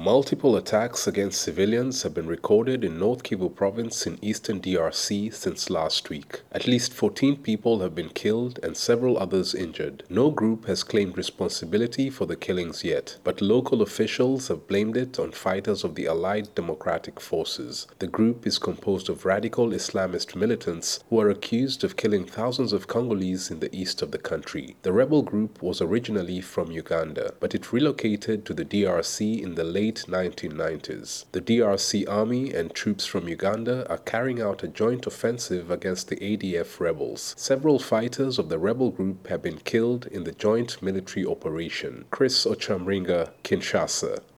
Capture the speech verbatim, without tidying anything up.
Multiple attacks against civilians have been recorded in North Kivu province in eastern D R C since last week. At least fourteen people have been killed and several others injured. No group has claimed responsibility for the killings yet, but local officials have blamed it on fighters of the Allied Democratic Forces. The group is composed of radical Islamist militants who are accused of killing thousands of Congolese in the east of the country. The rebel group was originally from Uganda, but it relocated to the D R C in the late nineteen nineties. The D R C army and troops from Uganda are carrying out a joint offensive against the A D F rebels. Several fighters of the rebel group have been killed in the joint military operation. Chris Ochamringa, Kinshasa.